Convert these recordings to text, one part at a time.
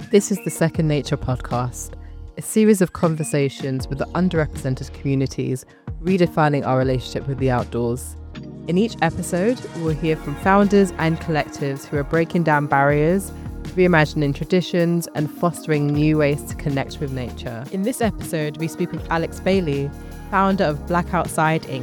This is the Second Nature podcast, a series of conversations with the underrepresented communities redefining our relationship with the outdoors. In each episode, we'll hear from founders and collectives who are breaking down barriers, reimagining traditions, and fostering new ways to connect with nature. In this episode, we speak with Alex Bailey, founder of Black Outside Inc.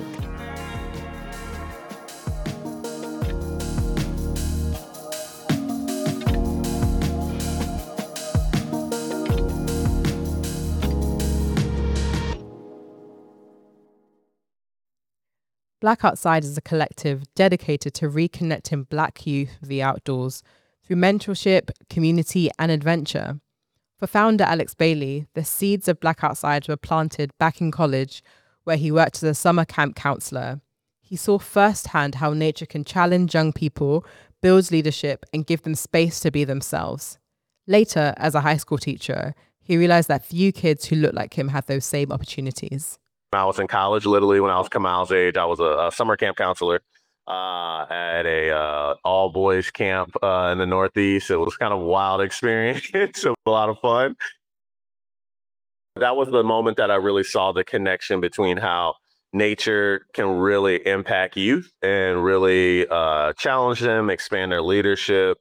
Black Outside is a collective dedicated to reconnecting Black youth with the outdoors through mentorship, community, and adventure. For founder Alex Bailey, the seeds of Black Outside were planted back in college, where he worked as a summer camp counselor. He saw firsthand how nature can challenge young people, build leadership, and give them space to be themselves. Later, as a high school teacher, he realized that few kids who looked like him had those same opportunities. When I was in college, literally when I was Kamal's age, I was a summer camp counselor at a all boys camp in the Northeast. It was kind of a wild experience, a lot of fun. That was the moment that I really saw the connection between how nature can really impact youth and really challenge them, expand their leadership,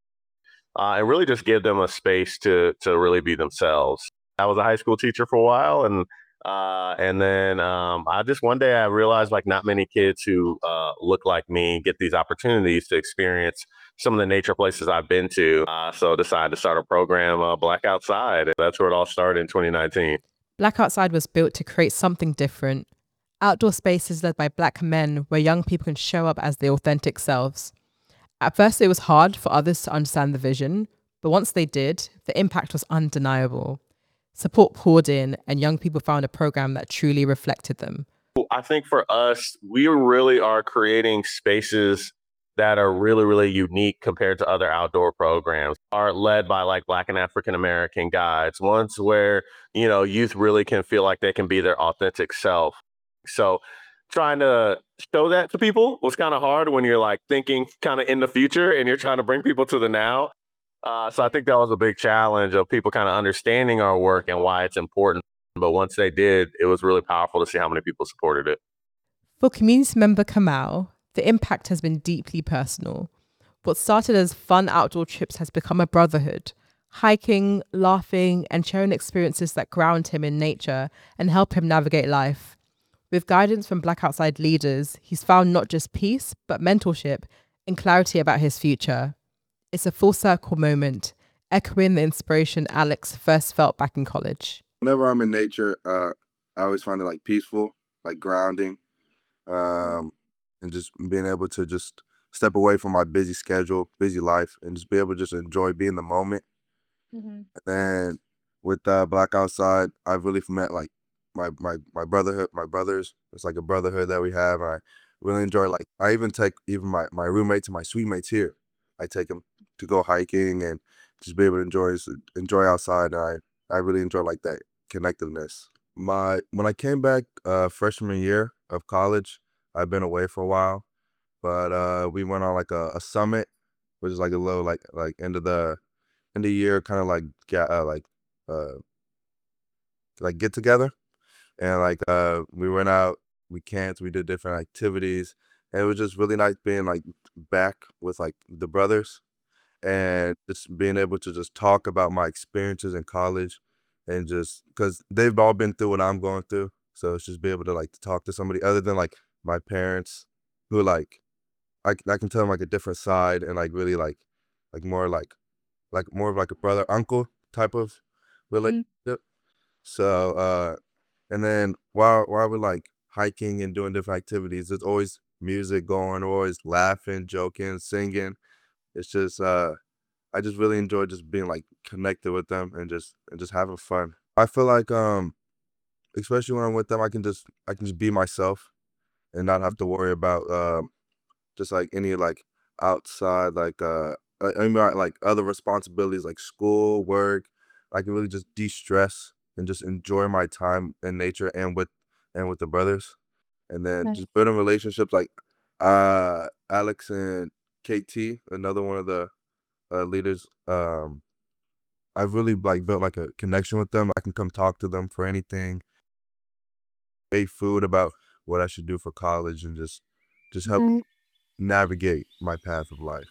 and really just give them a space to really be themselves. I was a high school teacher for a while, and then I just one day I realized like not many kids who look like me get these opportunities to experience some of the nature places I've been to. So I decided to start a program, Black Outside. That's where it all started in 2019. Black Outside was built to create something different. Outdoor spaces led by Black men where young people can show up as their authentic selves. At first, it was hard for others to understand the vision, but once they did, the impact was undeniable. Support poured in, and young people found a program that truly reflected them. I think for us, we really are creating spaces that are really, really unique compared to other outdoor programs, are led by like Black and African American guides, ones where, youth really can feel like they can be their authentic self. So trying to show that to people was kind of hard when you're like thinking kind of in the future and you're trying to bring people to the now. So I think that was a big challenge of people kind of understanding our work and why it's important. But once they did, it was really powerful to see how many people supported it. For community member Kamal, the impact has been deeply personal. What started as fun outdoor trips has become a brotherhood, hiking, laughing, and sharing experiences that ground him in nature and help him navigate life. With guidance from Black Outside leaders, he's found not just peace, but mentorship and clarity about his future. It's a full circle moment, echoing the inspiration Alex first felt back in college. Whenever I'm in nature, I always find it like peaceful, like grounding, and just being able to just step away from my busy schedule, busy life, and just be able to just enjoy being in the moment. And then with Black Outside, I've really met like my brotherhood, my brothers. It's like a brotherhood that we have. And I really enjoy like I even take even my roommates and my suite mates here. I take them to go hiking and just be able to enjoy outside. And I really enjoy like that connectiveness. When I came back freshman year of college, I've been away for a while, but we went on like a summit, which is like a little like end of year kind of uh like get together, and like we went out, we camped, we did different activities, and it was just really nice being like back with like the brothers and just being able to just talk about my experiences in college and just because they've all been through what I'm going through. So it's just be able to like to talk to somebody other than like my parents who like I can tell them like a different side and like really like more like more of like a brother uncle type of relationship. So and then while we're like hiking and doing different activities, there's always music going, always laughing, joking, singing. It's just I just really enjoy just being like connected with them and just having fun. I feel like especially when I'm with them I can just be myself and not have to worry about just like any like outside I mean like other responsibilities like school, work. I can really just de-stress and just enjoy my time in nature and with the brothers. And then Nice. just building relationships like Alex and KT, another one of the leaders. I've really like built like a connection with them. I can come talk to them for anything, make food about what I should do for college, and just help navigate my path of life.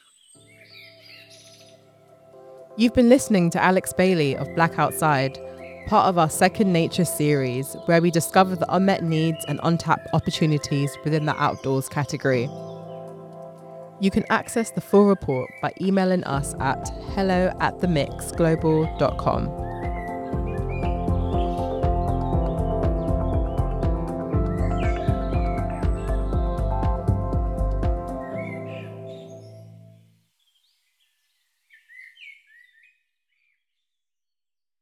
You've been listening to Alex Bailey of Black Outside, part of our Second Nature series, where we discover the unmet needs and untapped opportunities within the outdoors category. You can access the full report by emailing us at hello@themixglobal.com.